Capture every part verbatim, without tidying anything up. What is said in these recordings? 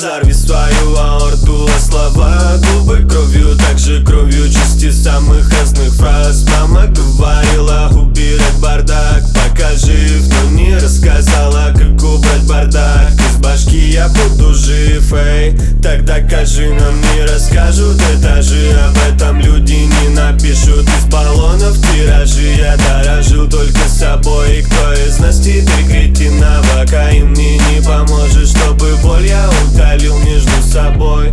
Разорви свою аорту о слова, губы кровью, также кровью части самых разных фраз. Мама говорила убирать бардак, пока жив, но не рассказала, как убрать бардак из башки. Я буду жив, эй, так докажи, нам не расскажут этажи. Об этом люди не напишут из баллонов тиражи. Я дорожил только собой, и кто из нас теперь кретин? Новокаин мне не поможет, чтобы боль я удалил между собой.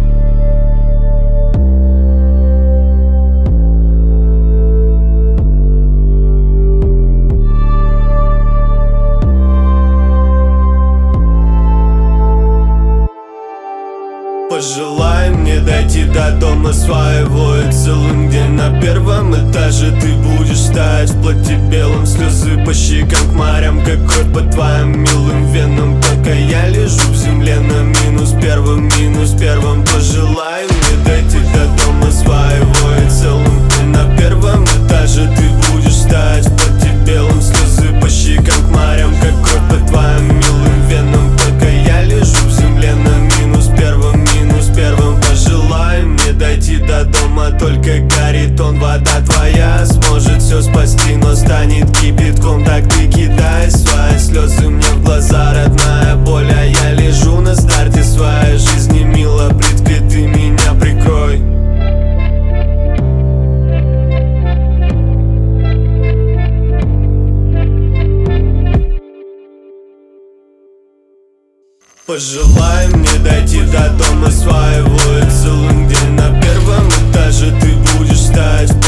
Пожелай мне дойти до дома своего и целым, где на первом этаже ты будешь стоять в платье белом, слезы по щекам к морям, как кровь по твоим милым венам. Пока я лежу в земле на минус первом, минус первом. Пожелай мне дойти до дома своего и целым, где на первом этаже ты будешь стоять в платье белом, слезы по щекам к морям, как кровь по твоим милым венам. Пока я лежу в земле на минус первом, минус первым. Пожелай мне дойти до дома, только горит он, вода твоя сможет все спасти, но станет кипятком. Так ты кидай свои слезы мне в глаза, родная боль, а я лежу на старте своей жизни. Мило, плитки, ты меня прикрой. Пожелай мне дойти до дома своего и целым, где на первом этаже ты будешь стоять